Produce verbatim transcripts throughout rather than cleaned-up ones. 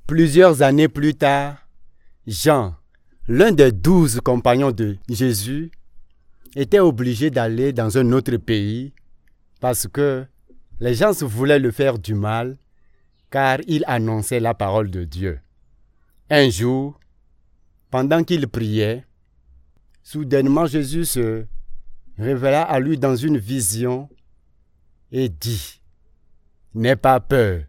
Plusieurs années plus tard, Jean, l'un des douze compagnons de Jésus, était obligé d'aller dans un autre pays parce que les gens voulaient le faire du mal car il annonçait la parole de Dieu. Un jour, pendant qu'il priait, soudainement Jésus se révéla à lui dans une vision et dit « N'aie pas peur,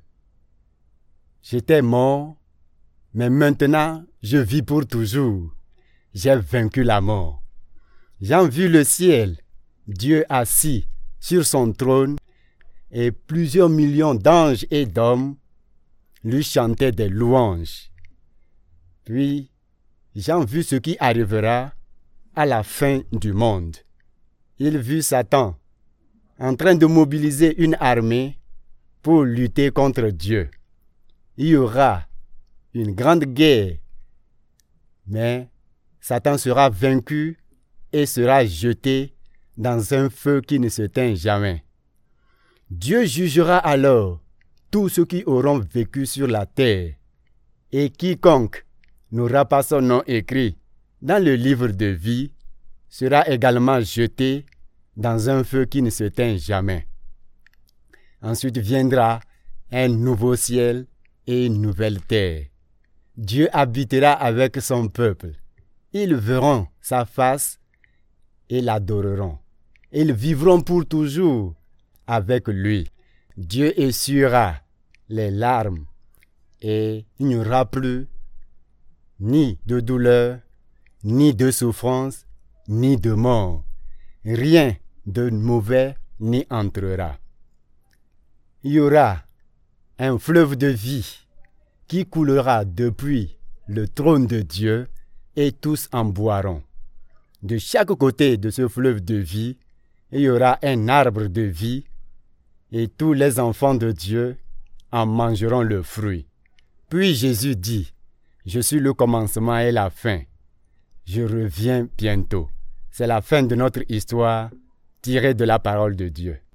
j'étais mort, mais maintenant je vis pour toujours. J'ai vaincu la mort. » Jean vit le ciel, Dieu assis sur son trône, et plusieurs millions d'anges et d'hommes lui chantaient des louanges. Puis, Jean vit ce qui arrivera à la fin du monde. Il vit Satan en train de mobiliser une armée pour lutter contre Dieu. Il y aura une grande guerre, mais Satan sera vaincu et sera jeté dans un feu qui ne s'éteint jamais. Dieu jugera alors tous ceux qui auront vécu sur la terre, et quiconque n'aura pas son nom écrit dans le livre de vie sera également jeté dans un feu qui ne s'éteint jamais. Ensuite viendra un nouveau ciel et une nouvelle terre. Dieu habitera avec son peuple. Ils verront sa face et l'adoreront. Ils vivront pour toujours avec lui. Dieu essuiera les larmes et il n'y aura plus ni de douleur, ni de souffrance, ni de mort. Rien de mauvais n'y entrera. Il y aura un fleuve de vie qui coulera depuis le trône de Dieu et tous en boiront. De chaque côté de ce fleuve de vie, il y aura un arbre de vie et tous les enfants de Dieu en mangeront le fruit. Puis Jésus dit, « Je suis le commencement et la fin. Je reviens bientôt. » C'est la fin de notre histoire tirée de la parole de Dieu.